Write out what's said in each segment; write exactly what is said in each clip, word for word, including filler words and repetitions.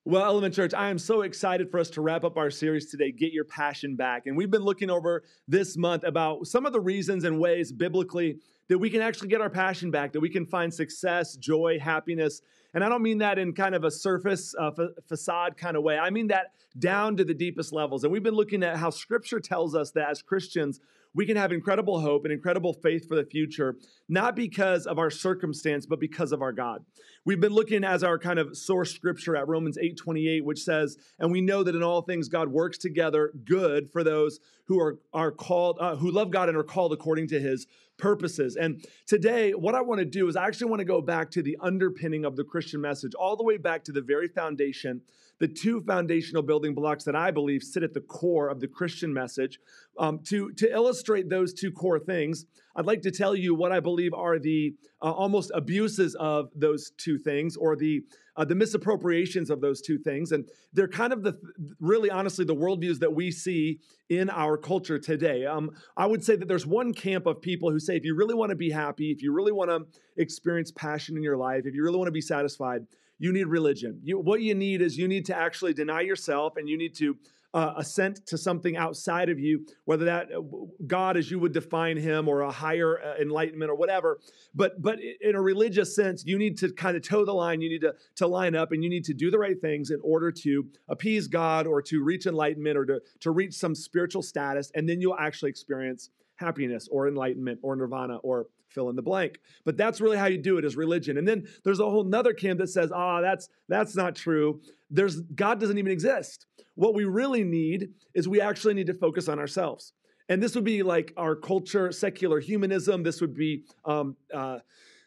Well, Element Church, I am so excited for us to wrap up our series today, Get Your Passion Back. And we've been looking over this month about some of the reasons and ways biblically that we can actually get our passion back, that we can find success, joy, happiness. And I don't mean that in kind of a surface uh, fa- facade kind of way. I mean that down to the deepest levels. And we've been looking at how Scripture tells us that as Christians, we can have incredible hope and incredible faith for the future, not because of our circumstance, but because of our God. We've been looking as our kind of source scripture at Romans eight twenty-eight, which says, and we know that in all things God works together good for those who are, are called, uh, who love God and are called according to his purposes. And today, what I want to do is I actually want to go back to the underpinning of the Christian message, all the way back to the very foundation, the two foundational building blocks that I believe sit at the core of the Christian message. Um, to, to illustrate those two core things, I'd like to tell you what I believe are the uh, almost abuses of those two things, or the uh, the misappropriations of those two things. And they're kind of the, really honestly, the worldviews that we see in our culture today. Um, I would say that there's one camp of people who say, if you really want to be happy, if you really want to experience passion in your life, if you really want to be satisfied, you need religion. You, what you need is you need to actually deny yourself, and you need to uh, assent to something outside of you, whether that uh, God as you would define him, or a higher uh, enlightenment, or whatever. But but in a religious sense, you need to kind of toe the line. You need to, to line up, and you need to do the right things in order to appease God, or to reach enlightenment, or to, to reach some spiritual status, and then you'll actually experience happiness or enlightenment or nirvana or fill in the blank. But that's really how you do it, is religion. And then there's a whole nother camp that says, ah, oh, that's that's not true. There's God doesn't even exist. What we really need is we actually need to focus on ourselves. And this would be like our culture, secular humanism. This would be, um, uh,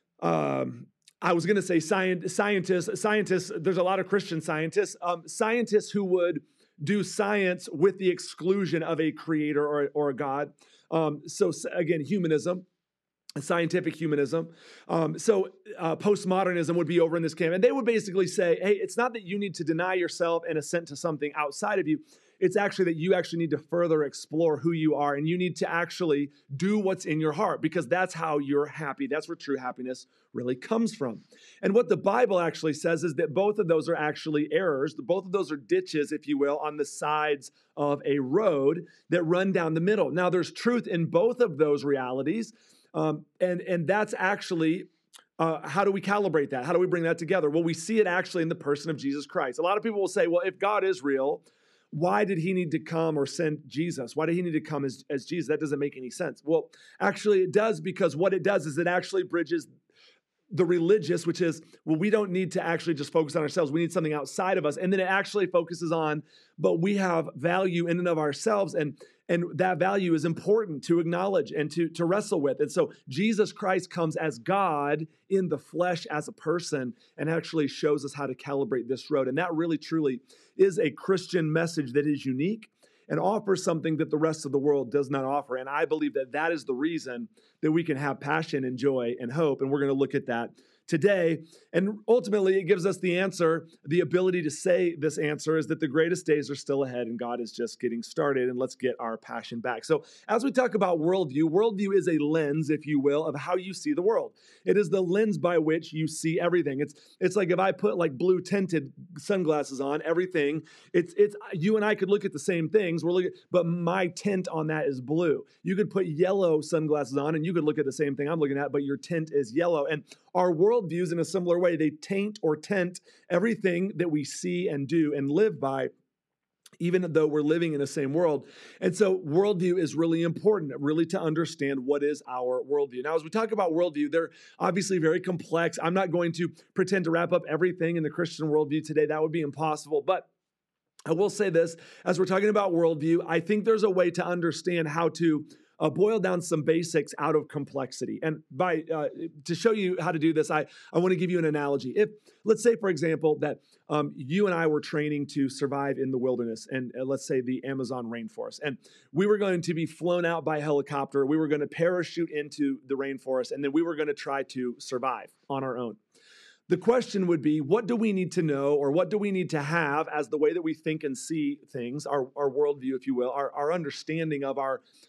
um, I was going to say science, scientists, scientists, there's a lot of Christian scientists, um, scientists who would do science with the exclusion of a creator or, or a God. Um, so again, humanism, scientific humanism. Um, so uh, postmodernism would be over in this camp. And they would basically say, hey, it's not that you need to deny yourself and assent to something outside of you. It's actually that you actually need to further explore who you are, and you need to actually do what's in your heart, because that's how you're happy. That's where true happiness really comes from. And what the Bible actually says is that both of those are actually errors. Both of those are ditches, if you will, on the sides of a road that run down the middle. Now, there's truth in both of those realities, um, and, and that's actually Uh, how do we calibrate that? How do we bring that together? Well, we see it actually in the person of Jesus Christ. A lot of people will say, well, if God is real, why did he need to come or send Jesus? Why did he need to come as, as Jesus? That doesn't make any sense. Well, actually it does, because what it does is it actually bridges the religious, which is, well, we don't need to actually just focus on ourselves. We need something outside of us. And then it actually focuses on, but we have value in and of ourselves. And, and that value is important to acknowledge and to, to wrestle with. And so Jesus Christ comes as God in the flesh as a person, and actually shows us how to calibrate this road. And that really, truly is a Christian message that is unique and offers something that the rest of the world does not offer. And I believe that that is the reason that we can have passion and joy and hope. And we're going to look at that today. And ultimately, it gives us the answer. The ability to say this answer is that the greatest days are still ahead, and God is just getting started, and let's get our passion back. So as we talk about worldview, worldview is a lens, if you will, of how you see the world. It is the lens by which you see everything. It's it's like if I put like blue tinted sunglasses on, everything, it's it's you and I could look at the same things, we're looking, but my tint on that is blue. You could put yellow sunglasses on, and you could look at the same thing I'm looking at, but your tint is yellow. And our worldviews, in a similar way, they taint or tent everything that we see and do and live by, even though we're living in the same world. And so worldview is really important, really to understand what is our worldview. Now, as we talk about worldview, they're obviously very complex. I'm not going to pretend to wrap up everything in the Christian worldview today. That would be impossible. But I will say this, as we're talking about worldview, I think there's a way to understand how to Uh, boil down some basics out of complexity. And by uh, to show you how to do this, I, I want to give you an analogy. If, let's say, for example, that um, you and I were training to survive in the wilderness, and uh, let's say the Amazon rainforest, and we were going to be flown out by helicopter, we were going to parachute into the rainforest, and then we were going to try to survive on our own. The question would be, what do we need to know, or what do we need to have as the way that we think and see things, our, our worldview, if you will, our, our understanding of our,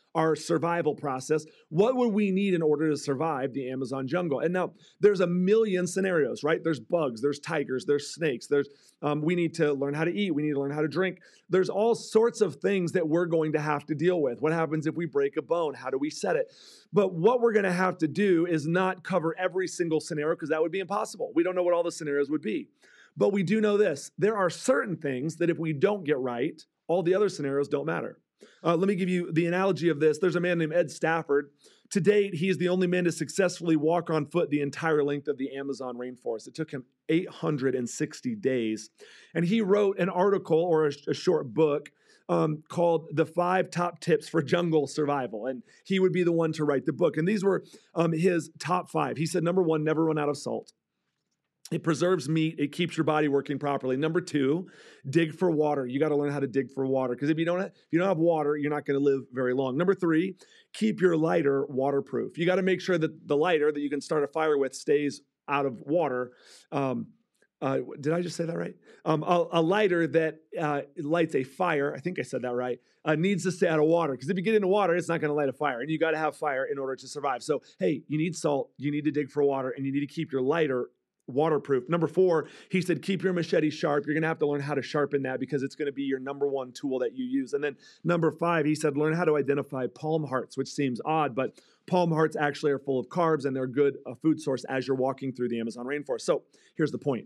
our survival process. What would we need in order to survive the Amazon jungle? And now there's a million scenarios, right? There's bugs, there's tigers, there's snakes, there's um, we need to learn how to eat, we need to learn how to drink. There's all sorts of things that we're going to have to deal with. What happens if we break a bone? How do we set it? But what we're going to have to do is not cover every single scenario, because that would be impossible. We don't know what all the scenarios would be. But we do know this: there are certain things that if we don't get right, all the other scenarios don't matter. Uh, let me give you the analogy of this. There's a man named Ed Stafford. To date, he is the only man to successfully walk on foot the entire length of the Amazon rainforest. It took him eight hundred sixty days. And he wrote an article, or a, a short book, um, called The Five Top Tips for Jungle Survival. And he would be the one to write the book. And these were um, his top five. He said, number one, never run out of salt. It preserves meat. It keeps your body working properly. Number two, dig for water. You got to learn how to dig for water, because if you don't have, if you don't have water, you're not going to live very long. Number three, keep your lighter waterproof. You got to make sure that the lighter that you can start a fire with stays out of water. Um, uh, did I just say that right? Um, a, a lighter that uh, lights a fire, I think I said that right, uh, needs to stay out of water, because if you get into water, it's not going to light a fire, and you got to have fire in order to survive. So, hey, you need salt, you need to dig for water, and you need to keep your lighter waterproof. Number four, he said, keep your machete sharp. You're going to have to learn how to sharpen that, because it's going to be your number one tool that you use. And then number five, he said, learn how to identify palm hearts, which seems odd, but palm hearts actually are full of carbs, and they're a good uh, food source as you're walking through the Amazon rainforest. So here's the point.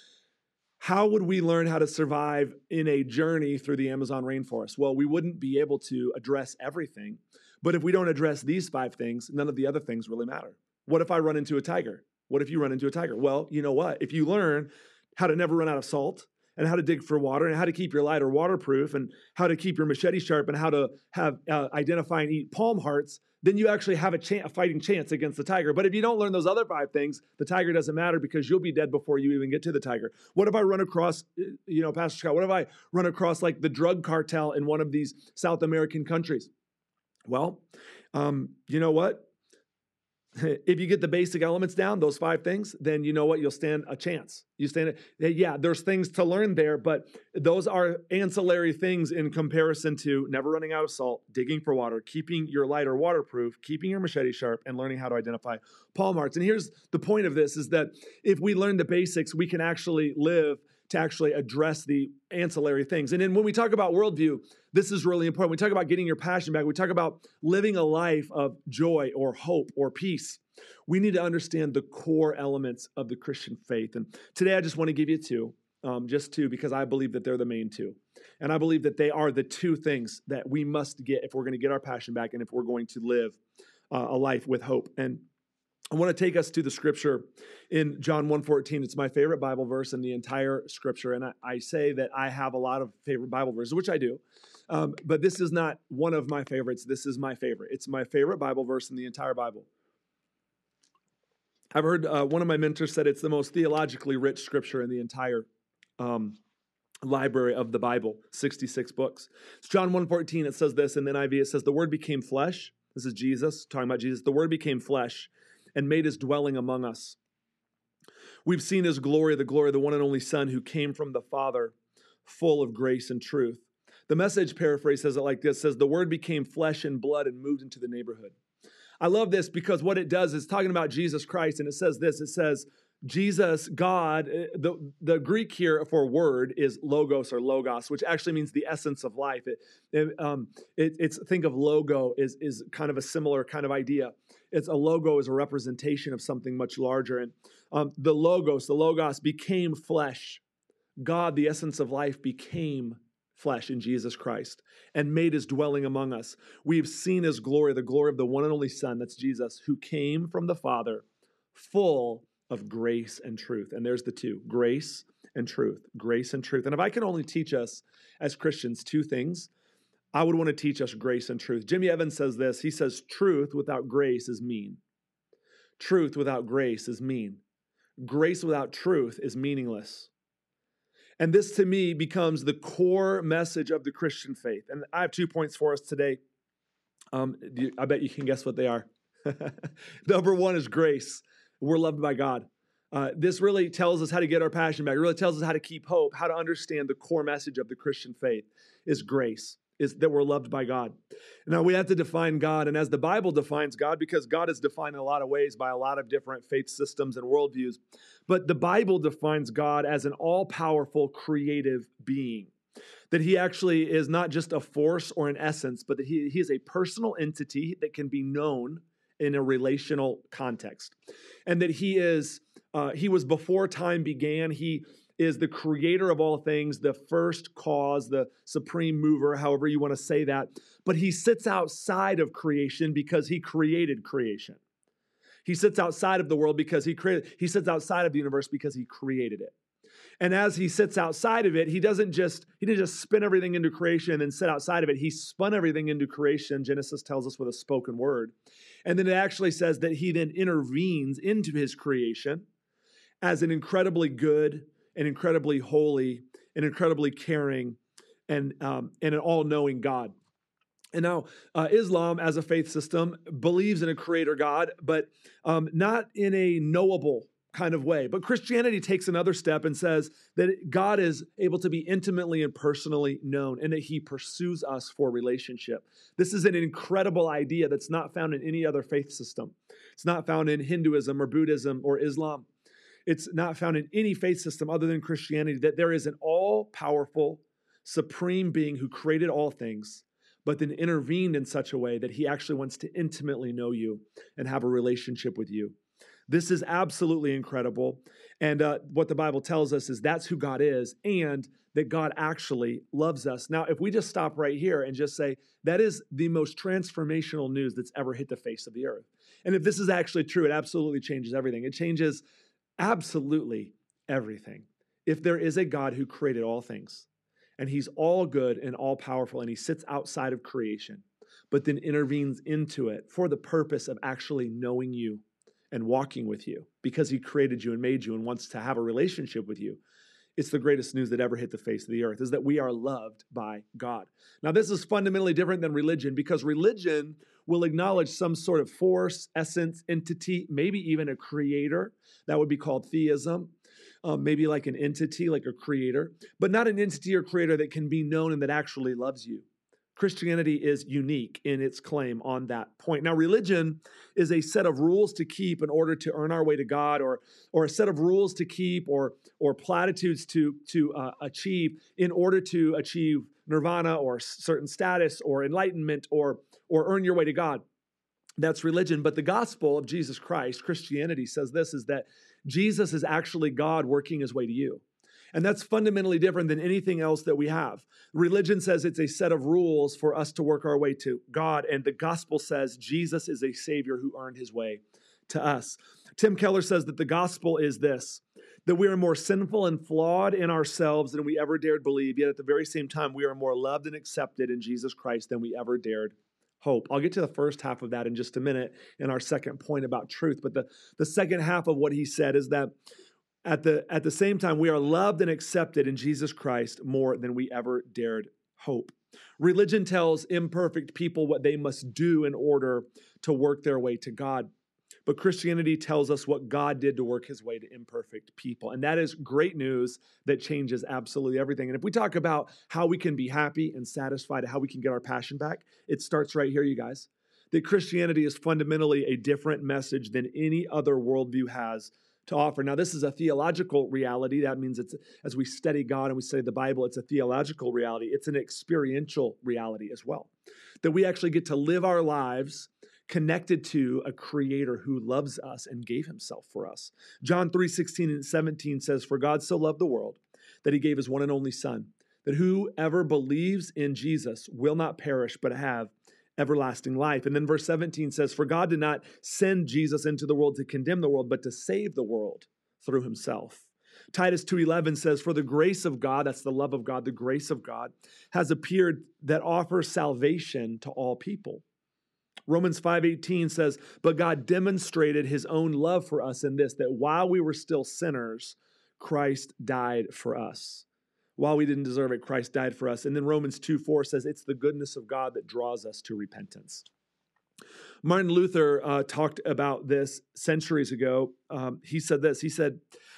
How would we learn how to survive in a journey through the Amazon rainforest? Well, we wouldn't be able to address everything, but if we don't address these five things, none of the other things really matter. What if I run into a tiger? What if you run into a tiger? Well, you know what? If you learn how to never run out of salt, and how to dig for water, and how to keep your lighter waterproof, and how to keep your machete sharp, and how to have uh, identify and eat palm hearts, then you actually have a, chance, a fighting chance against the tiger. But if you don't learn those other five things, the tiger doesn't matter, because you'll be dead before you even get to the tiger. What if I run across, you know, Pastor Scott, what if I run across like the drug cartel in one of these South American countries? Well, um, you know what? If you get the basic elements down, those five things, then you know what? You'll stand a chance. You stand, yeah, there's things to learn there, but those are ancillary things in comparison to never running out of salt, digging for water, keeping your lighter waterproof, keeping your machete sharp, and learning how to identify palm hearts. And here's the point of this, is that if we learn the basics, we can actually live to actually address the ancillary things. And then when we talk about worldview, this is really important. We talk about getting your passion back. We talk about living a life of joy or hope or peace. We need to understand the core elements of the Christian faith. And today I just want to give you two, um, just two, because I believe that they're the main two. And I believe that they are the two things that we must get if we're going to get our passion back, and if we're going to live uh, a life with hope. And I want to take us to the scripture in John one fourteen. It's my favorite Bible verse in the entire scripture. And I, I say that I have a lot of favorite Bible verses, which I do. Um, but this is not one of my favorites. This is my favorite. It's my favorite Bible verse in the entire Bible. I've heard uh, one of my mentors said it's the most theologically rich scripture in the entire um, library of the Bible, sixty-six books. It's John one fourteen. It says this in the N I V. It says, the Word became flesh. This is Jesus, talking about Jesus. The Word became flesh and made his dwelling among us. We've seen his glory, the glory of the one and only Son who came from the Father, full of grace and truth. The Message paraphrase says it like this, says, the Word became flesh and blood and moved into the neighborhood. I love this because what it does is talking about Jesus Christ, and it says this, it says, Jesus, God, the, the Greek here for word is logos or logos, which actually means the essence of life. It, it, um, it, it's think of logo is, is kind of a similar kind of idea. It's a logo is a representation of something much larger. And um, the logos, the logos became flesh. God, the essence of life, became flesh in Jesus Christ and made his dwelling among us. We've seen his glory, the glory of the one and only Son, that's Jesus, who came from the Father, full of grace and truth. And there's the two, grace and truth, grace and truth. And if I can only teach us as Christians two things, I would want to teach us grace and truth. Jimmy Evans says this. He says, truth without grace is mean. Truth without grace is mean. Grace without truth is meaningless. And this to me becomes the core message of the Christian faith. And I have two points for us today. Um, I bet you can guess what they are. Number one is grace. We're loved by God. Uh, this really tells us how to get our passion back. It really tells us how to keep hope, how to understand the core message of the Christian faith is grace. is that we're loved by God. Now, we have to define God, and as the Bible defines God, because God is defined in a lot of ways by a lot of different faith systems and worldviews, but the Bible defines God as an all-powerful creative being, that he actually is not just a force or an essence, but that he, he is a personal entity that can be known in a relational context, and that he is, uh, he was before time began. He is the creator of all things, the first cause, the supreme mover, however you want to say that. But he sits outside of creation because he created creation. He sits outside of the world because he created, he sits outside of the universe because he created it. And as he sits outside of it, he doesn't just, he didn't just spin everything into creation and then sit outside of it. He spun everything into creation, Genesis tells us, with a spoken word. And then it actually says that he then intervenes into his creation as an incredibly good, an incredibly holy, an incredibly caring, and, um, and an all-knowing God. And now uh, Islam, as a faith system, believes in a creator God, but um, not in a knowable kind of way. But Christianity takes another step and says that God is able to be intimately and personally known, and that he pursues us for relationship. This is an incredible idea that's not found in any other faith system. It's not found in Hinduism or Buddhism or Islam. It's not found in any faith system other than Christianity, that there is an all-powerful, supreme being who created all things, but then intervened in such a way that he actually wants to intimately know you and have a relationship with you. This is absolutely incredible. And uh, what the Bible tells us is that's who God is, and that God actually loves us. Now, if we just stop right here and just say, that is the most transformational news that's ever hit the face of the earth. And if this is actually true, it absolutely changes everything. It changes absolutely everything. If there is a God who created all things, and he's all good and all powerful, and he sits outside of creation, but then intervenes into it for the purpose of actually knowing you and walking with you because he created you and made you and wants to have a relationship with you, it's the greatest news that ever hit the face of the earth, is that we are loved by God. Now, this is fundamentally different than religion, because religion will acknowledge some sort of force, essence, entity, maybe even a creator. That would be called theism. Um, maybe like an entity, like a creator, but not an entity or creator that can be known and that actually loves you. Christianity is unique in its claim on that point. Now, religion is a set of rules to keep in order to earn our way to God, or, or a set of rules to keep, or, or platitudes to, to uh, achieve in order to achieve nirvana or certain status or enlightenment, or, or earn your way to God. That's religion. But the gospel of Jesus Christ, Christianity, says this, is that Jesus is actually God working his way to you. And that's fundamentally different than anything else that we have. Religion says it's a set of rules for us to work our way to God, and the gospel says Jesus is a Savior who earned his way to us. Tim Keller says that the gospel is this, that we are more sinful and flawed in ourselves than we ever dared believe, yet at the very same time, we are more loved and accepted in Jesus Christ than we ever dared hope. I'll get to the first half of that in just a minute in our second point about truth, but the, the second half of what he said is that At the, at the same time, we are loved and accepted in Jesus Christ more than we ever dared hope. Religion tells imperfect people what they must do in order to work their way to God. But Christianity tells us what God did to work his way to imperfect people. And that is great news that changes absolutely everything. And if we talk about how we can be happy and satisfied, how we can get our passion back, it starts right here, you guys. That Christianity is fundamentally a different message than any other worldview has to offer. Now, this is a theological reality. That means it's, as we study God and we study the Bible, it's a theological reality. It's an experiential reality as well. That we actually get to live our lives connected to a creator who loves us and gave himself for us. John three sixteen and seventeen says, "For God so loved the world that he gave his one and only Son, that whoever believes in Jesus will not perish but have everlasting life." And then verse seventeen says, "For God did not send Jesus into the world to condemn the world, but to save the world through himself." Titus two eleven says, "For the grace of God," that's the love of God, the grace of God, "has appeared that offers salvation to all people." Romans five eighteen says, "But God demonstrated his own love for us in this, that while we were still sinners, Christ died for us." While we didn't deserve it, Christ died for us. And then Romans two four says, "It's the goodness of God that draws us to repentance." Martin Luther uh, talked about this centuries ago. Um, he said this, he said,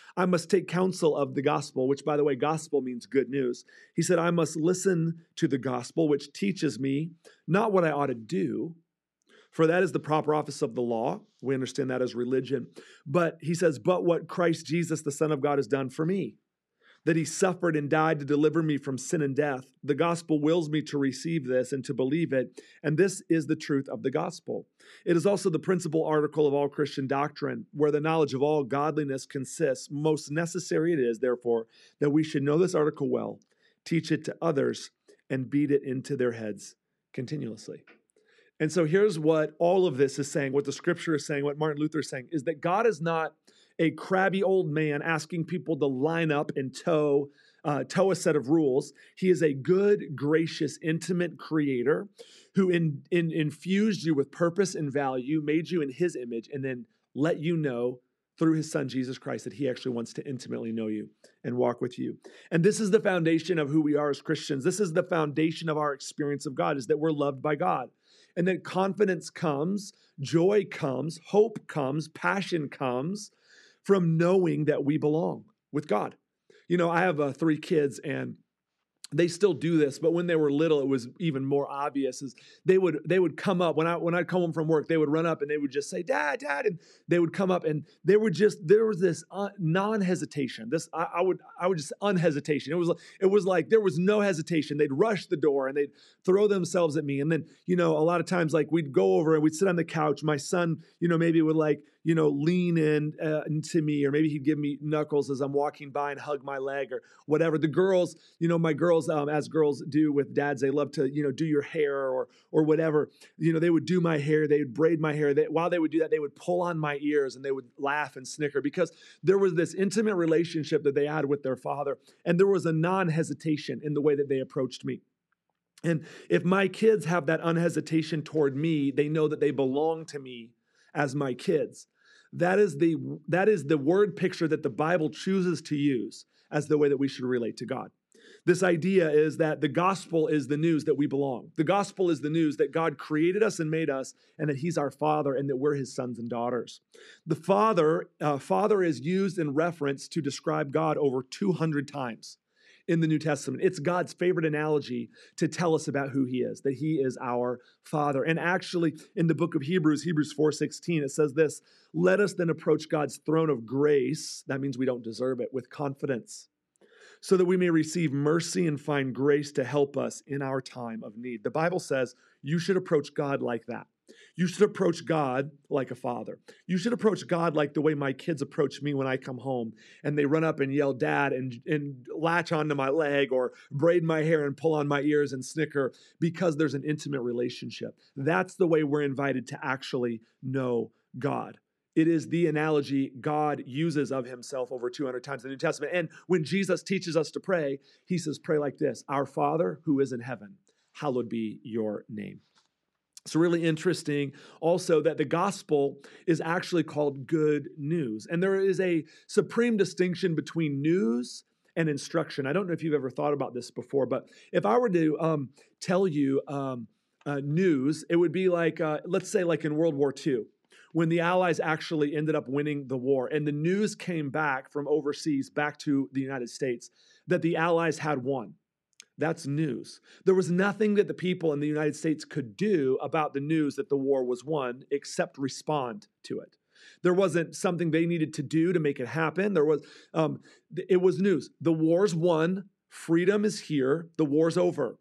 I must take counsel of the gospel, which, by the way, gospel means good news. He said, I must listen to the gospel, which teaches me not what I ought to do, for that is the proper office of the law. We understand that as religion. But he says, but what Christ Jesus, the Son of God, has done for me, that he suffered and died to deliver me from sin and death. The gospel wills me to receive this and to believe it, and this is the truth of the gospel. It is also the principal article of all Christian doctrine, where the knowledge of all godliness consists. Most necessary it is, therefore, that we should know this article well, teach it to others, and beat it into their heads continuously. And so here's what all of this is saying, what the scripture is saying, what Martin Luther is saying, is that God is not a crabby old man asking people to line up and toe, uh, toe a set of rules. He is a good, gracious, intimate creator who in, in, infused you with purpose and value, made you in his image, and then let you know through his son, Jesus Christ, that he actually wants to intimately know you and walk with you. And this is the foundation of who we are as Christians. This is the foundation of our experience of God, is that we're loved by God. And then confidence comes, joy comes, hope comes, passion comes from knowing that we belong with God. You know, I have uh, three kids, and they still do this, but when they were little, it was even more obvious. Is they would they would come up when I when I'd come home from work, they would run up and they would just say, "Dad, Dad," and they would come up and they were just there was this uh, non-hesitation. This I, I would I would just unhesitation. It was it was like there was no hesitation. They'd rush the door and they'd throw themselves at me, and then you know a lot of times like we'd go over and we'd sit on the couch. My son, you know, maybe would like you know lean in uh, into me, or maybe he'd give me knuckles as I'm walking by and hug my leg or whatever. The girls, you know, my girls. Um, as girls do with dads, they love to, you know, do your hair or or whatever. You know, they would do my hair, they would braid my hair. They, while they would do that, they would pull on my ears and they would laugh and snicker because there was this intimate relationship that they had with their father, and there was a non-hesitation in the way that they approached me. And if my kids have that unhesitation toward me, they know that they belong to me as my kids. That is the that is the word picture that the Bible chooses to use as the way that we should relate to God. This idea is that the gospel is the news that we belong. The gospel is the news that God created us and made us, and that he's our father and that we're his sons and daughters. The father, uh, father is used in reference to describe God over two hundred times in the New Testament. It's God's favorite analogy to tell us about who he is, that he is our father. And actually, in the book of Hebrews, Hebrews four sixteen, it says this, let us then approach God's throne of grace, that means we don't deserve it, with confidence, so that we may receive mercy and find grace to help us in our time of need. The Bible says you should approach God like that. You should approach God like a father. You should approach God like the way my kids approach me when I come home and they run up and yell, Dad, and, and latch onto my leg or braid my hair and pull on my ears and snicker because there's an intimate relationship. That's the way we're invited to actually know God. It is the analogy God uses of himself over two hundred times in the New Testament. And when Jesus teaches us to pray, he says, pray like this, our Father who is in heaven, hallowed be your name. It's really interesting also that the gospel is actually called good news. And there is a supreme distinction between news and instruction. I don't know if you've ever thought about this before, but if I were to um, tell you um, uh, news, it would be like, uh, let's say like in World War Two. When the Allies actually ended up winning the war and the news came back from overseas back to the United States that the Allies had won. That's news. There was nothing that the people in the United States could do about the news that the war was won except respond to it. There wasn't something they needed to do to make it happen. There was, um, it was news. The war's won. Freedom is here. The war's over.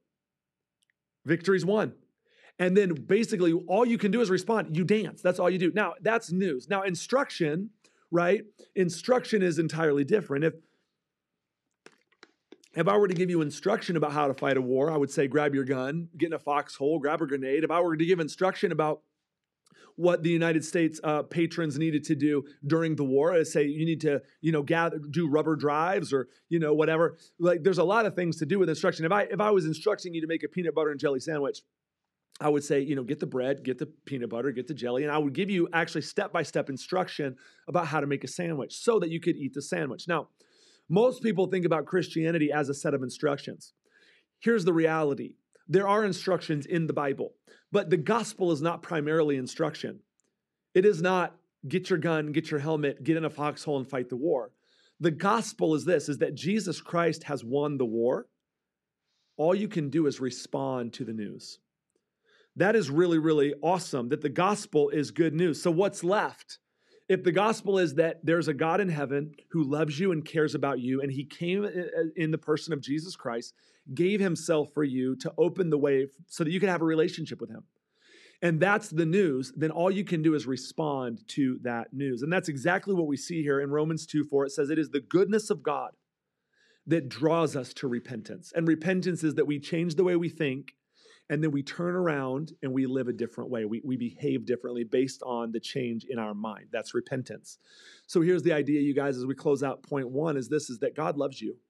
Victory's won. And then basically all you can do is respond. You dance. That's all you do. Now, that's news. Now, instruction, right? Instruction is entirely different. If, if I were to give you instruction about how to fight a war, I would say grab your gun, get in a foxhole, grab a grenade. If I were to give instruction about what the United States uh, patrons needed to do during the war, I'd say you need to, you know, gather, do rubber drives or, you know, whatever. Like there's a lot of things to do with instruction. If I if I was instructing you to make a peanut butter and jelly sandwich, I would say, you know, get the bread, get the peanut butter, get the jelly, and I would give you actually step-by-step instruction about how to make a sandwich so that you could eat the sandwich. Now, most people think about Christianity as a set of instructions. Here's the reality. There are instructions in the Bible, but the gospel is not primarily instruction. It is not get your gun, get your helmet, get in a foxhole and fight the war. The gospel is this, is that Jesus Christ has won the war. All you can do is respond to the news. That is really, really awesome, that the gospel is good news. So what's left? If the gospel is that there's a God in heaven who loves you and cares about you, and he came in the person of Jesus Christ, gave himself for you to open the way so that you can have a relationship with him. And that's the news, then all you can do is respond to that news. And that's exactly what we see here in Romans two four. It says, it is the goodness of God that draws us to repentance. And repentance is that we change the way we think, and then we turn around and we live a different way. We, we behave differently based on the change in our mind. That's repentance. So here's the idea, you guys, as we close out point one, is this, is that God loves you.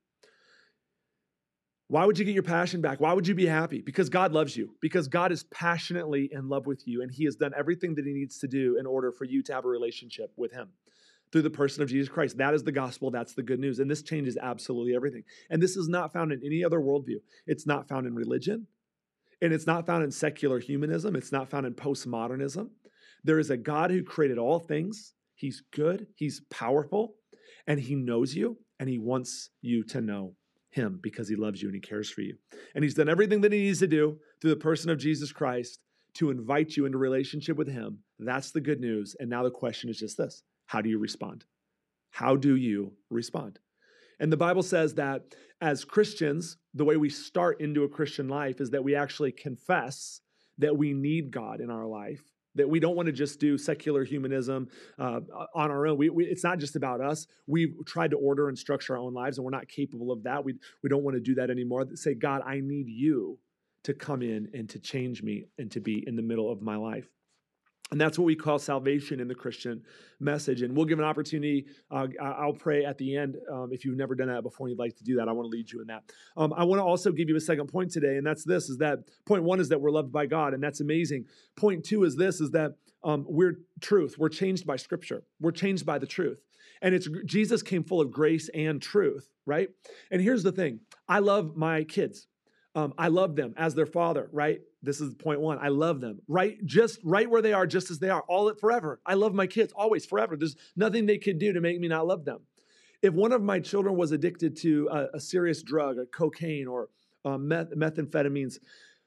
Why would you get your passion back? Why would you be happy? Because God loves you. Because God is passionately in love with you, and he has done everything that he needs to do in order for you to have a relationship with him through the person of Jesus Christ. That is the gospel. That's the good news. And this changes absolutely everything. And this is not found in any other worldview. It's not found in religion. And it's not found in secular humanism. It's not found in postmodernism. There is a God who created all things. He's good. He's powerful. And he knows you. And he wants you to know him because he loves you and he cares for you. And he's done everything that he needs to do through the person of Jesus Christ to invite you into relationship with him. That's the good news. And now the question is just this. How do you respond? How do you respond? And the Bible says that as Christians, the way we start into a Christian life is that we actually confess that we need God in our life, that we don't want to just do secular humanism uh, on our own. We, we, it's not just about us. We've tried to order and structure our own lives, and we're not capable of that. We, we don't want to do that anymore. Say, God, I need you to come in and to change me and to be in the middle of my life. And that's what we call salvation in the Christian message. And we'll give an opportunity. Uh, I'll pray at the end. Um, if you've never done that before and you'd like to do that, I want to lead you in that. Um, I want to also give you a second point today, and that's this, is that point one is that we're loved by God, and that's amazing. Point two is this, is that um, we're truth. We're changed by Scripture. We're changed by the truth. And it's Jesus came full of grace and truth, right? And here's the thing. I love my kids. Um, I love them as their father, right? This is point one. I love them, right? Just right where they are, just as they are, all it forever. I love my kids always, forever. There's nothing they could do to make me not love them. If one of my children was addicted to a, a serious drug, a cocaine or uh, meth, methamphetamines,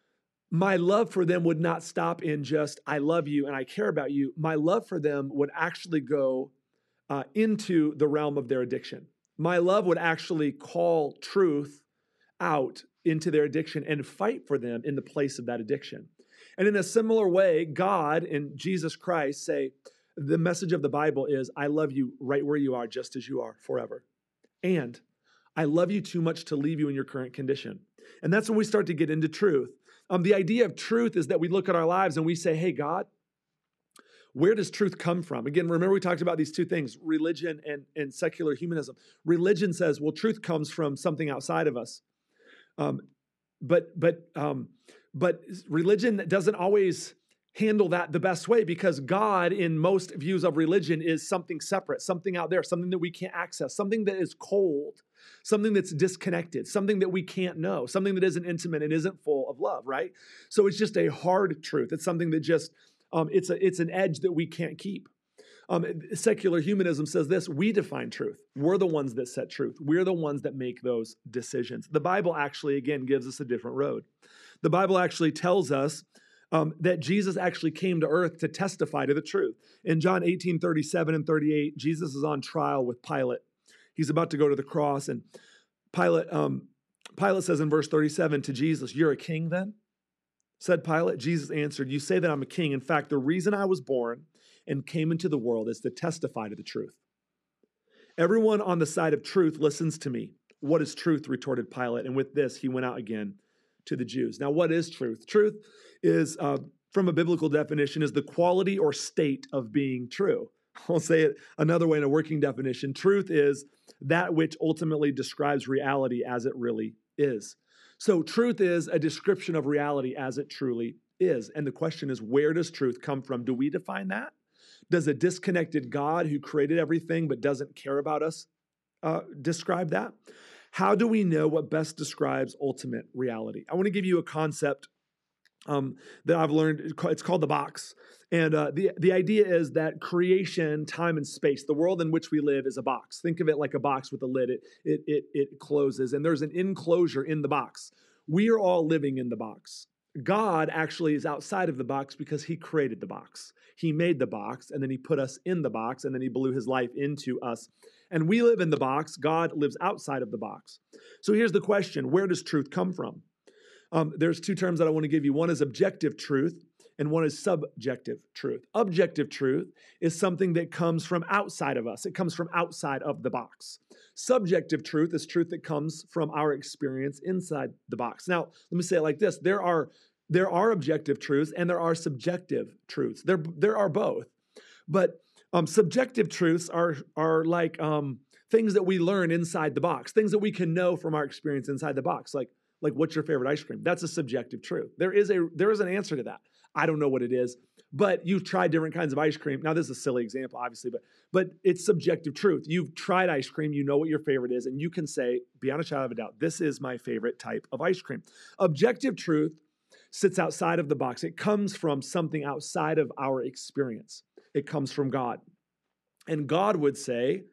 my love for them would not stop in just, I love you and I care about you. My love for them would actually go uh, into the realm of their addiction. My love would actually call truth out into their addiction and fight for them in the place of that addiction. And in a similar way, God and Jesus Christ say, the message of the Bible is, I love you right where you are, just as you are, forever. And I love you too much to leave you in your current condition. And that's when we start to get into truth. Um, the idea of truth is that we look at our lives and we say, hey, God, where does truth come from? Again, remember we talked about these two things, religion and, and secular humanism. Religion says, well, truth comes from something outside of us. Um, but but um, but religion doesn't always handle that the best way, because God, in most views of religion, is something separate, something out there, something that we can't access, something that is cold, something that's disconnected, something that we can't know, something that isn't intimate and isn't full of love, right? So it's just a hard truth. It's something that just um, it's a it's an edge that we can't keep. Um, secular humanism says this, we define truth. We're the ones that set truth. We're the ones that make those decisions. The Bible actually, again, gives us a different road. The Bible actually tells us um, that Jesus actually came to earth to testify to the truth. In John eighteen, thirty-seven and thirty-eight, Jesus is on trial with Pilate. He's about to go to the cross, and Pilate, um, Pilate says in verse thirty-seven to Jesus, you're a king then? Said Pilate. Jesus answered, you say that I'm a king. In fact, the reason I was born and came into the world is to testify to the truth. Everyone on the side of truth listens to me. What is truth? Retorted Pilate. And with this, he went out again to the Jews. Now, what is truth? Truth is, uh, from a biblical definition, is the quality or state of being true. I'll say it another way in a working definition. Truth is that which ultimately describes reality as it really is. So truth is a description of reality as it truly is. And the question is, where does truth come from? Do we define that? Does a disconnected God who created everything but doesn't care about us uh, describe that? How do we know what best describes ultimate reality? I want to give you a concept um, that I've learned. It's called the box. And uh, the, the idea is that creation, time, and space, the world in which we live is a box. Think of it like a box with a lid. It, it, it, it closes, and there's an enclosure in the box. We are all living in the box. God actually is outside of the box because he created the box. He made the box, and then he put us in the box, and then he blew his life into us. And we live in the box. God lives outside of the box. So here's the question. Where does truth come from? Um, there's two terms that I want to give you. One is objective truth, and one is subjective truth. Objective truth is something that comes from outside of us. It comes from outside of the box. Subjective truth is truth that comes from our experience inside the box. Now, let me say it like this. There are, there are objective truths and there are subjective truths. There, there are both. But um, subjective truths are, are like um, things that we learn inside the box, things that we can know from our experience inside the box, like, like what's your favorite ice cream? That's a subjective truth. There is a there is an answer to that. I don't know what it is, but you've tried different kinds of ice cream. Now, this is a silly example, obviously, but but it's subjective truth. You've tried ice cream, you know what your favorite is, and you can say, beyond a shadow of a doubt, this is my favorite type of ice cream. Objective truth sits outside of the box. It comes from something outside of our experience. It comes from God. And God would say,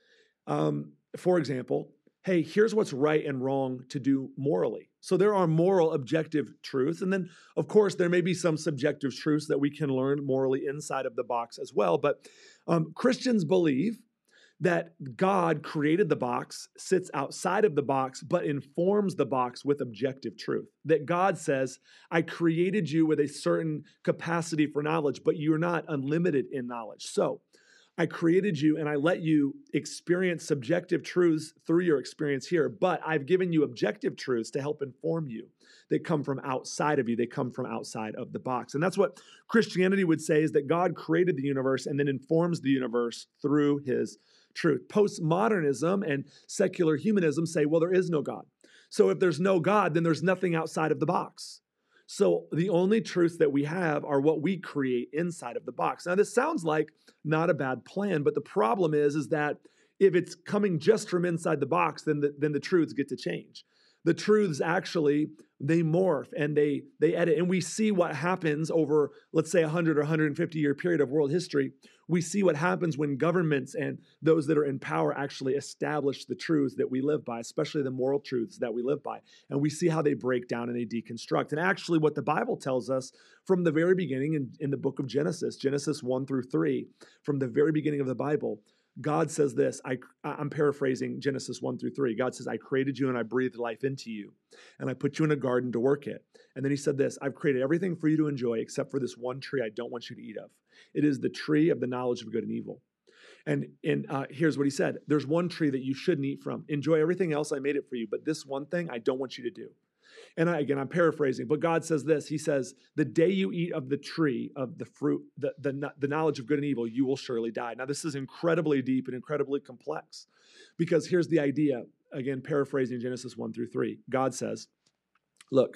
um, for example, hey, here's what's right and wrong to do morally. So there are moral objective truths. And then, of course, there may be some subjective truths that we can learn morally inside of the box as well. But um, Christians believe that God created the box, sits outside of the box, but informs the box with objective truth. That God says, I created you with a certain capacity for knowledge, but you're not unlimited in knowledge. So I created you and I let you experience subjective truths through your experience here, but I've given you objective truths to help inform you. They come from outside of you. They come from outside of the box. And that's what Christianity would say, is that God created the universe and then informs the universe through his truth. Postmodernism and secular humanism say, well, there is no God. So if there's no God, then there's nothing outside of the box. So the only truths that we have are what we create inside of the box. Now, this sounds like not a bad plan, but the problem is, is that if it's coming just from inside the box, then the, then the truths get to change. The truths actually, they morph and they, they edit. And we see what happens over, let's say, a one hundred or one hundred fifty year period of world history. We see what happens when governments and those that are in power actually establish the truths that we live by, especially the moral truths that we live by. And we see how they break down and they deconstruct. And actually what the Bible tells us from the very beginning in, in the book of Genesis, Genesis one through three, from the very beginning of the Bible, God says this, I, I'm paraphrasing Genesis one through three. God says, I created you and I breathed life into you, and I put you in a garden to work it. And then he said this, I've created everything for you to enjoy except for this one tree I don't want you to eat of. It is the tree of the knowledge of good and evil. And, and uh, here's what he said, there's one tree that you shouldn't eat from. Enjoy everything else, I made it for you, but this one thing I don't want you to do. And I, again, I'm paraphrasing, but God says this, he says, the day you eat of the tree of the fruit, the, the, the knowledge of good and evil, you will surely die. Now, this is incredibly deep and incredibly complex, because here's the idea, again, paraphrasing Genesis one through three. God says, look,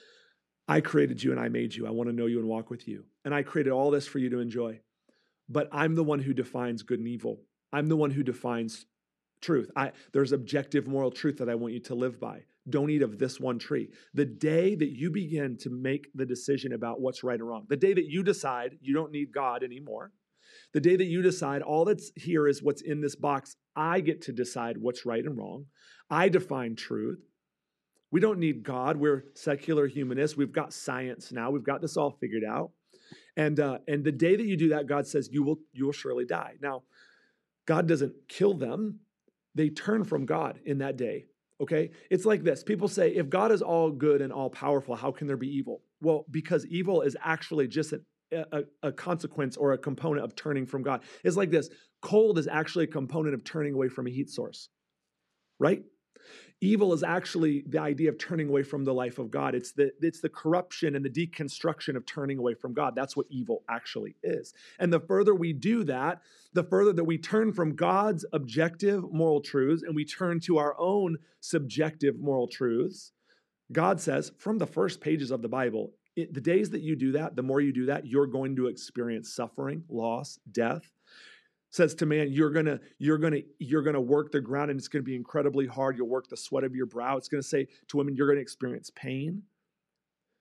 I created you and I made you. I want to know you and walk with you. And I created all this for you to enjoy. But I'm the one who defines good and evil. I'm the one who defines truth. I, there's objective moral truth that I want you to live by. Don't eat of this one tree. The day that you begin to make the decision about what's right or wrong, the day that you decide you don't need God anymore, the day that you decide all that's here is what's in this box, I get to decide what's right and wrong. I define truth. We don't need God. We're secular humanists. We've got science now. We've got this all figured out. And uh, and the day that you do that, God says you will you will surely die. Now, God doesn't kill them. They turn from God in that day. Okay? It's like this. People say, if God is all good and all powerful, how can there be evil? Well, because evil is actually just a, a, a consequence or a component of turning from God. It's like this. Cold is actually a component of turning away from a heat source, right? Evil is actually the idea of turning away from the life of God. It's the, it's the corruption and the deconstruction of turning away from God. That's what evil actually is. And the further we do that, the further that we turn from God's objective moral truths and we turn to our own subjective moral truths, God says from the first pages of the Bible, it, the days that you do that, the more you do that, you're going to experience suffering, loss, death. Says to man, you're gonna, you're gonna, you're gonna work the ground and it's gonna be incredibly hard. You'll work the sweat of your brow. It's gonna say to women, you're gonna experience pain.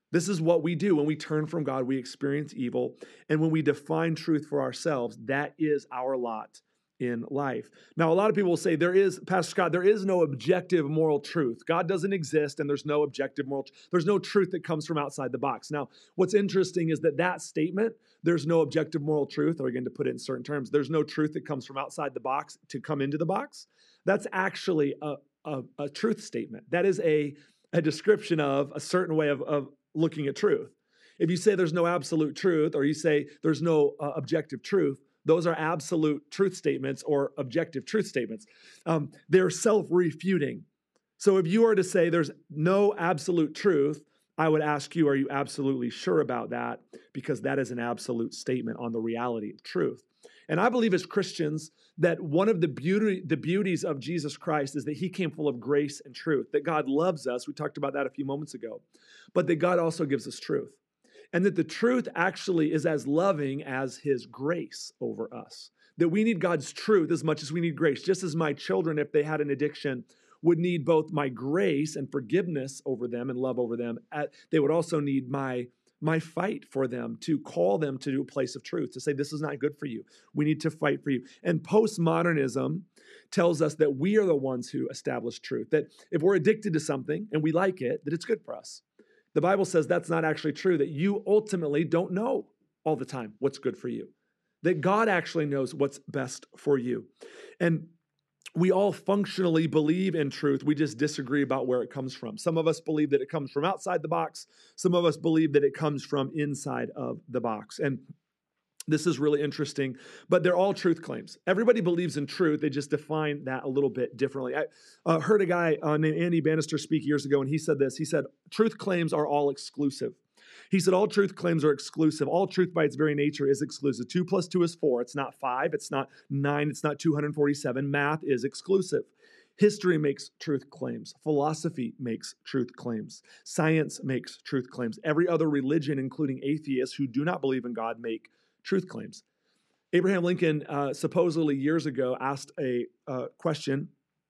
This is what we do. When we turn from God, we experience evil. And when we define truth for ourselves, that is our lot in life. Now, a lot of people will say there is, Pastor Scott, there is no objective moral truth. God doesn't exist and there's no objective moral, there's no truth that comes from outside the box. Now, what's interesting is that that statement, there's no objective moral truth, or again, to put it in certain terms, there's no truth that comes from outside the box to come into the box. That's actually a, a, a truth statement. That is a, a description of a certain way of, of looking at truth. If you say there's no absolute truth, or you say there's no uh, objective truth, those are absolute truth statements or objective truth statements. Um, they're self-refuting. So if you are to say there's no absolute truth, I would ask you, are you absolutely sure about that? Because that is an absolute statement on the reality of truth. And I believe as Christians that one of the beauty, the beauties of Jesus Christ is that he came full of grace and truth, that God loves us. We talked about that a few moments ago, but that God also gives us truth. And that the truth actually is as loving as his grace over us. That we need God's truth as much as we need grace. Just as my children, if they had an addiction, would need both my grace and forgiveness over them and love over them, they would also need my, my fight for them, to call them to a place of truth, to say, this is not good for you. We need to fight for you. And postmodernism tells us that we are the ones who establish truth. That if we're addicted to something and we like it, that it's good for us. The Bible says that's not actually true, that you ultimately don't know all the time what's good for you, that God actually knows what's best for you. And we all functionally believe in truth. We just disagree about where it comes from. Some of us believe that it comes from outside the box. Some of us believe that it comes from inside of the box. And this is really interesting, but they're all truth claims. Everybody believes in truth. They just define that a little bit differently. I uh, heard a guy uh, named Andy Bannister speak years ago, and he said this. He said, truth claims are all exclusive. He said, all truth claims are exclusive. All truth by its very nature is exclusive. Two plus two is four. It's not five. It's not nine. It's not two hundred forty-seven. Math is exclusive. History makes truth claims. Philosophy makes truth claims. Science makes truth claims. Every other religion, including atheists who do not believe in God, make truth claims. Abraham Lincoln uh, supposedly years ago asked a uh, question.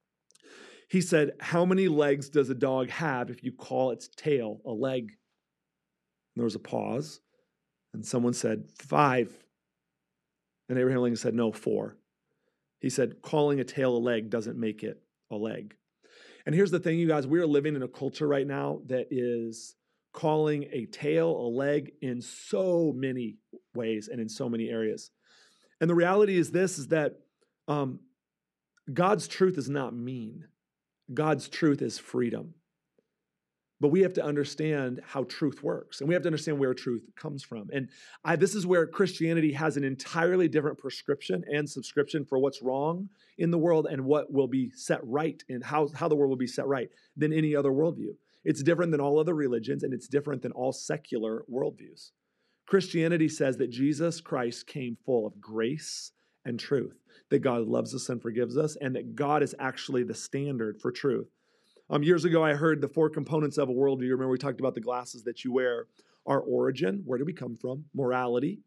He said, how many legs does a dog have if you call its tail a leg? And there was a pause, and someone said, five. And Abraham Lincoln said, no, four. He said, calling a tail a leg doesn't make it a leg. And here's the thing, you guys, we are living in a culture right now that is calling a tail a leg in so many ways and in so many areas. And the reality is this, is that um, God's truth is not mean. God's truth is freedom. But we have to understand how truth works, and we have to understand where truth comes from. And I, this is where Christianity has an entirely different prescription and subscription for what's wrong in the world and what will be set right, and how, how the world will be set right than any other worldview. It's different than all other religions, and it's different than all secular worldviews. Christianity says that Jesus Christ came full of grace and truth, that God loves us and forgives us, and that God is actually the standard for truth. Um, years ago, I heard the four components of a worldview. Remember, we talked about the glasses that you wear. Our origin, where do we come from? Morality,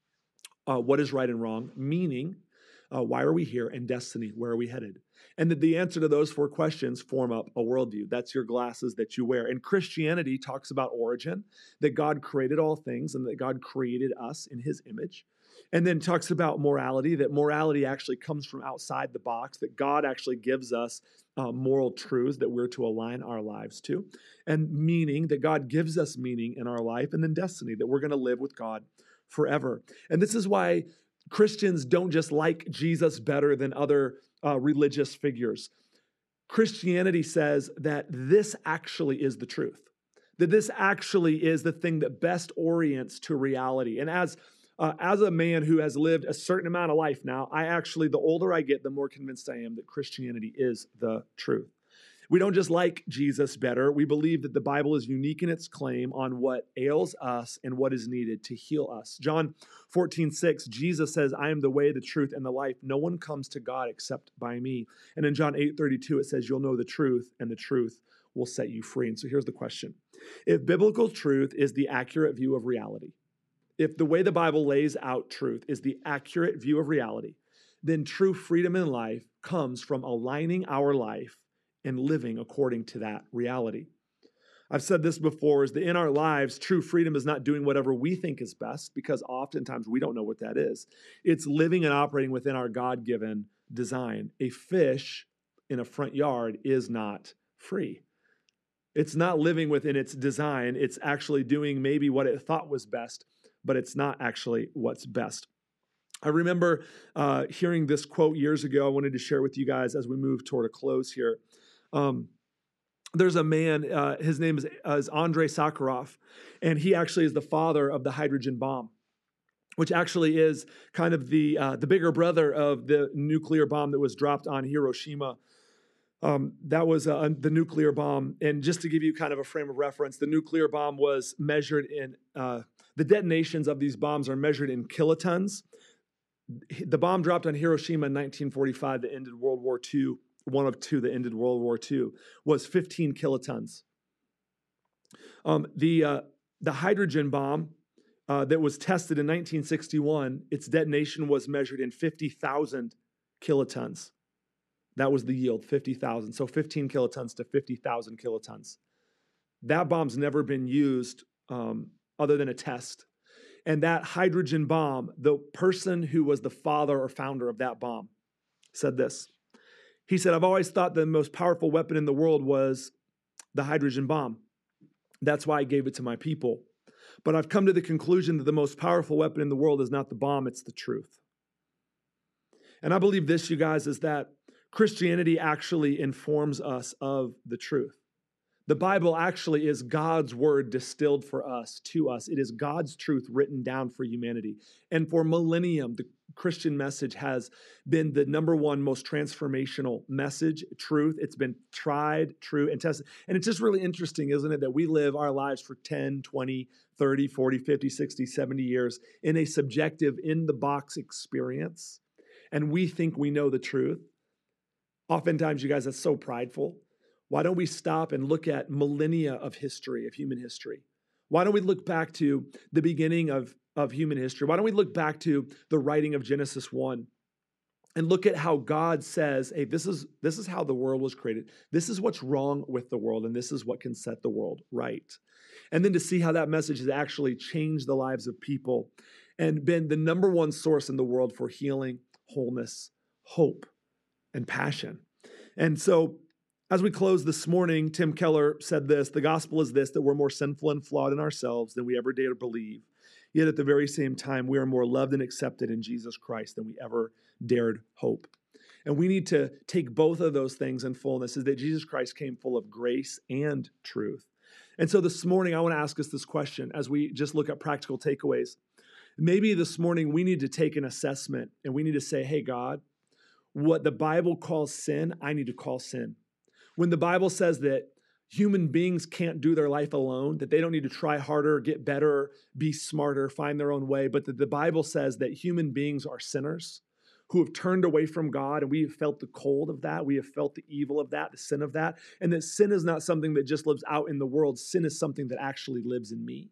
uh, what is right and wrong? Meaning, uh, why are we here? And destiny, where are we headed? And that the answer to those four questions form up a worldview. That's your glasses that you wear. And Christianity talks about origin, that God created all things and that God created us in his image. And then talks about morality, that morality actually comes from outside the box, that God actually gives us uh, moral truths that we're to align our lives to. And meaning, that God gives us meaning in our life. And then destiny, that we're going to live with God forever. And this is why Christians don't just like Jesus better than other uh, religious figures. Christianity says that this actually is the truth, that this actually is the thing that best orients to reality. And as Uh, as a man who has lived a certain amount of life now, I actually, the older I get, the more convinced I am that Christianity is the truth. We don't just like Jesus better. We believe that the Bible is unique in its claim on what ails us and what is needed to heal us. John fourteen six, Jesus says, I am the way, the truth, and the life. No one comes to God except by me. And in John eight thirty-two, it says, you'll know the truth, and the truth will set you free. And so here's the question. If biblical truth is the accurate view of reality, if the way the Bible lays out truth is the accurate view of reality, then true freedom in life comes from aligning our life and living according to that reality. I've said this before, is that in our lives, true freedom is not doing whatever we think is best, because oftentimes we don't know what that is. It's living and operating within our God-given design. A fish in a front yard is not free. It's not living within its design. It's actually doing maybe what it thought was best, but it's not actually what's best. I remember uh, hearing this quote years ago. I wanted to share with you guys as we move toward a close here. Um, there's a man, uh, his name is, uh, is Andrei Sakharov, and he actually is the father of the hydrogen bomb, which actually is kind of the uh, the bigger brother of the nuclear bomb that was dropped on Hiroshima. Um, that was uh, the nuclear bomb. And just to give you kind of a frame of reference, the nuclear bomb was measured in, uh, the detonations of these bombs are measured in kilotons. The bomb dropped on Hiroshima in nineteen forty-five that ended World War Two, one of two that ended World War Two, was fifteen kilotons. Um, the, uh, the hydrogen bomb uh, that was tested in nineteen sixty-one, its detonation was measured in fifty thousand kilotons. That was the yield, fifty thousand. So fifteen kilotons to fifty thousand kilotons. That bomb's never been used um, other than a test. And that hydrogen bomb, the person who was the father or founder of that bomb said this. He said, I've always thought the most powerful weapon in the world was the hydrogen bomb. That's why I gave it to my people. But I've come to the conclusion that the most powerful weapon in the world is not the bomb, it's the truth. And I believe this, you guys, is that Christianity actually informs us of the truth. The Bible actually is God's word distilled for us, to us. It is God's truth written down for humanity. And for millennium, the Christian message has been the number one most transformational message, truth. It's been tried, true, and tested. And it's just really interesting, isn't it, that we live our lives for ten, twenty, thirty, forty, fifty, sixty, seventy years in a subjective, in-the-box experience. And we think we know the truth. Oftentimes, you guys, that's so prideful. Why don't we stop and look at millennia of history, of human history? Why don't we look back to the beginning of, of human history? Why don't we look back to the writing of Genesis one and look at how God says, hey, this is, this is how the world was created. This is what's wrong with the world, and this is what can set the world right. And then to see how that message has actually changed the lives of people and been the number one source in the world for healing, wholeness, hope, and passion. And so as we close this morning, Tim Keller said this, the gospel is this, that we're more sinful and flawed in ourselves than we ever dare believe. Yet at the very same time, we are more loved and accepted in Jesus Christ than we ever dared hope. And we need to take both of those things in fullness, is that Jesus Christ came full of grace and truth. And so this morning, I want to ask us this question as we just look at practical takeaways. Maybe this morning we need to take an assessment and we need to say, hey, God, what the Bible calls sin, I need to call sin. When the Bible says that human beings can't do their life alone, that they don't need to try harder, get better, be smarter, find their own way, but that the Bible says that human beings are sinners who have turned away from God, and we have felt the cold of that. We have felt the evil of that, the sin of that, and that sin is not something that just lives out in the world. Sin is something that actually lives in me.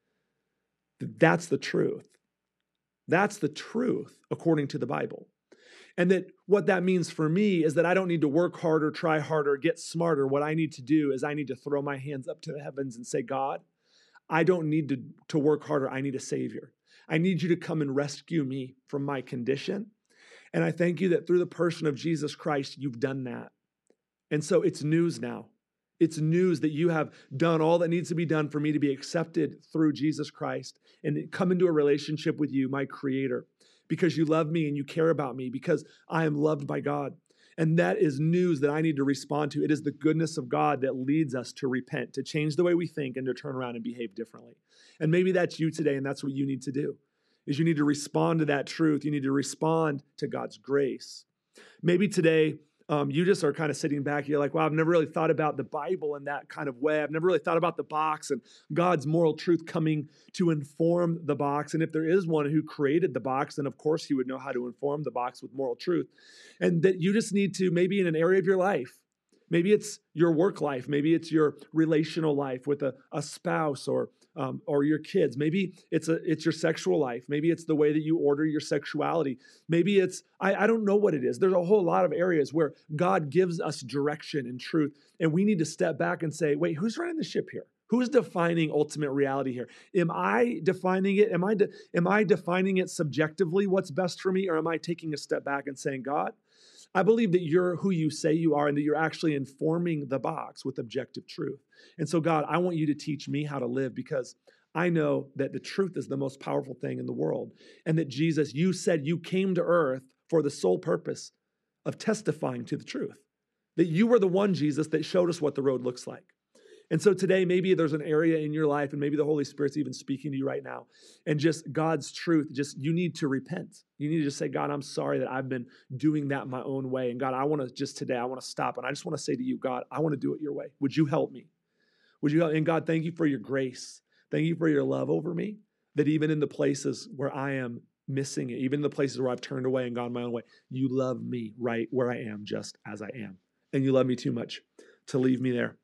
That's the truth. That's the truth according to the Bible. And that what that means for me is that I don't need to work harder, try harder, get smarter. What I need to do is I need to throw my hands up to the heavens and say, God, I don't need to, to work harder. I need a Savior. I need you to come and rescue me from my condition. And I thank you that through the person of Jesus Christ, you've done that. And so it's news now. It's news that you have done all that needs to be done for me to be accepted through Jesus Christ and come into a relationship with you, my Creator, because you love me and you care about me, because I am loved by God. And that is news that I need to respond to. It is the goodness of God that leads us to repent, to change the way we think and to turn around and behave differently. And maybe that's you today, and that's what you need to do, is you need to respond to that truth. You need to respond to God's grace. Maybe today, Um, you just are kind of sitting back. You're like, wow, I've never really thought about the Bible in that kind of way. I've never really thought about the box and God's moral truth coming to inform the box. And if there is one who created the box, then of course he would know how to inform the box with moral truth. And that you just need to, maybe in an area of your life, Maybe it's your work life. Maybe it's your relational life with a, a spouse or um, or your kids. Maybe it's a it's your sexual life. Maybe it's the way that you order your sexuality. Maybe it's, I, I don't know what it is. There's a whole lot of areas where God gives us direction and truth. And we need to step back and say, wait, who's running the ship here? Who's defining ultimate reality here? Am I defining it? Am I, de- am I defining it subjectively, what's best for me? Or am I taking a step back and saying, God, I believe that you're who you say you are and that you're actually informing the box with objective truth. And so, God, I want you to teach me how to live because I know that the truth is the most powerful thing in the world. And that Jesus, you said you came to earth for the sole purpose of testifying to the truth. That you were the one, Jesus, that showed us what the road looks like. And so today, maybe there's an area in your life, and maybe the Holy Spirit's even speaking to you right now, and just God's truth, just you need to repent. You need to just say, God, I'm sorry that I've been doing that my own way. And God, I want to just today, I want to stop. And I just want to say to you, God, I want to do it your way. Would you help me? Would you help? And God, thank you for your grace. Thank you for your love over me, that even in the places where I am missing it, even in the places where I've turned away and gone my own way, you love me right where I am, just as I am. And you love me too much to leave me there.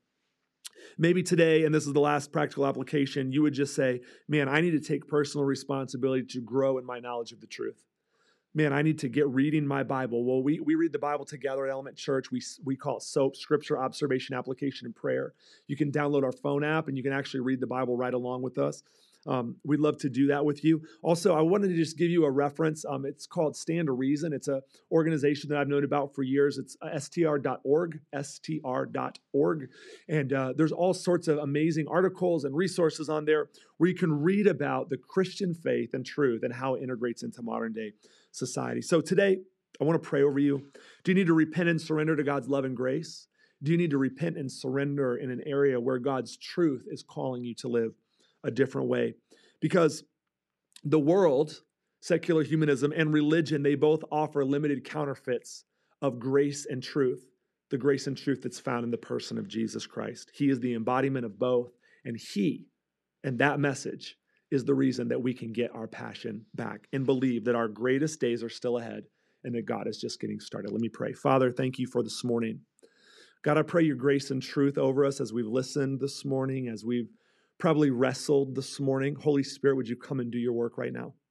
Maybe today, and this is the last practical application, you would just say, man, I need to take personal responsibility to grow in my knowledge of the truth. Man, I need to get reading my Bible. Well, we, we read the Bible together at Element Church. We, we call it SOAP, Scripture, Observation, Application, and Prayer. You can download our phone app, and you can actually read the Bible right along with us. Um, we'd love to do that with you. Also, I wanted to just give you a reference. Um, it's called Stand to Reason. It's an organization that I've known about for years. It's S T R dot org, S T R dot org. And uh, there's all sorts of amazing articles and resources on there where you can read about the Christian faith and truth and how it integrates into modern day society. So today, I want to pray over you. Do you need to repent and surrender to God's love and grace? Do you need to repent and surrender in an area where God's truth is calling you to live a different way? Because the world, secular humanism, and religion, they both offer limited counterfeits of grace and truth, the grace and truth that's found in the person of Jesus Christ. He is the embodiment of both, and he, and that message is the reason that we can get our passion back and believe that our greatest days are still ahead and that God is just getting started. Let me pray. Father, thank you for this morning. God, I pray your grace and truth over us as we've listened this morning, as we've probably wrestled this morning. Holy Spirit, would you come and do your work right now?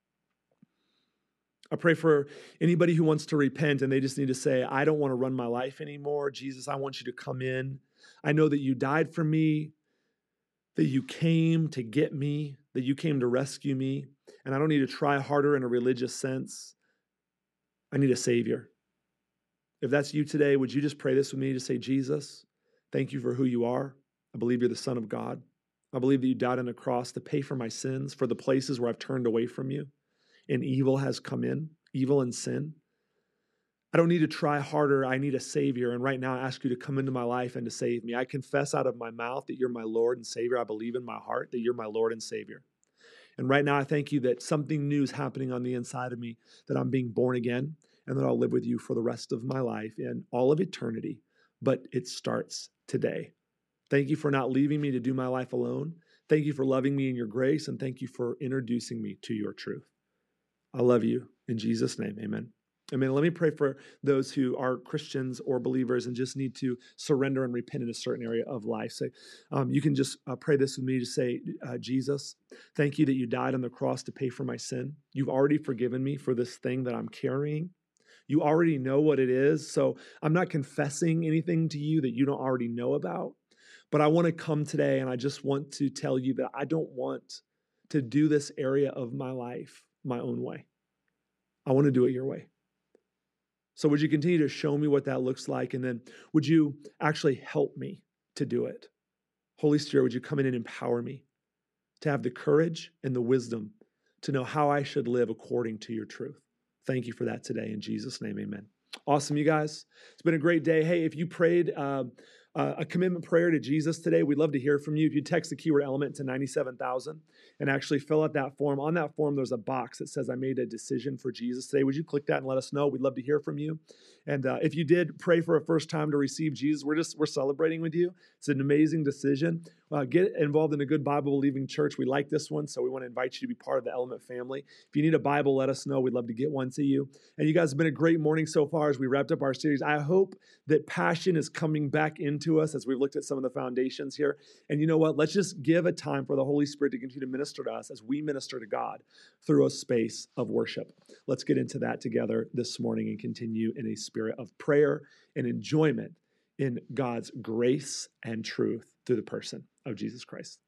I pray for anybody who wants to repent and they just need to say, I don't want to run my life anymore. Jesus, I want you to come in. I know that you died for me, that you came to get me, that you came to rescue me, and I don't need to try harder in a religious sense. I need a Savior. If that's you today, would you just pray this with me to say, Jesus, thank you for who you are. I believe you're the Son of God. I believe that you died on the cross to pay for my sins, for the places where I've turned away from you and evil has come in, evil and sin. I don't need to try harder. I need a Savior. And right now I ask you to come into my life and to save me. I confess out of my mouth that you're my Lord and Savior. I believe in my heart that you're my Lord and Savior. And right now I thank you that something new is happening on the inside of me, that I'm being born again and that I'll live with you for the rest of my life in all of eternity. But it starts today. Thank you for not leaving me to do my life alone. Thank you for loving me in your grace, and thank you for introducing me to your truth. I love you. In Jesus' name, amen. Amen. Let me pray for those who are Christians or believers and just need to surrender and repent in a certain area of life. So um, you can just uh, pray this with me to say, uh, Jesus, thank you that you died on the cross to pay for my sin. You've already forgiven me for this thing that I'm carrying. You already know what it is. So I'm not confessing anything to you that you don't already know about. But I want to come today and I just want to tell you that I don't want to do this area of my life my own way. I want to do it your way. So would you continue to show me what that looks like? And then would you actually help me to do it? Holy Spirit, would you come in and empower me to have the courage and the wisdom to know how I should live according to your truth? Thank you for that today. In Jesus' name, amen. Awesome, you guys. It's been a great day. Hey, if you prayed uh, uh, a commitment prayer to Jesus today, we'd love to hear from you. If you text the keyword element to ninety-seven thousand and actually fill out that form, on that form, there's a box that says, I made a decision for Jesus today. Would you click that and let us know? We'd love to hear from you. And uh, if you did pray for a first time to receive Jesus, we're just, we're celebrating with you. It's an amazing decision. Uh, get involved in a good Bible-believing church. We like this one, so we want to invite you to be part of the Element family. If you need a Bible, let us know. We'd love to get one to you. And you guys have been a great morning so far as we wrapped up our series. I hope that passion is coming back into us as we've looked at some of the foundations here. And you know what? Let's just give a time for the Holy Spirit to continue to minister to us as we minister to God through a space of worship. Let's get into that together this morning and continue in a spirit of prayer and enjoyment in God's grace and truth through the person of Jesus Christ.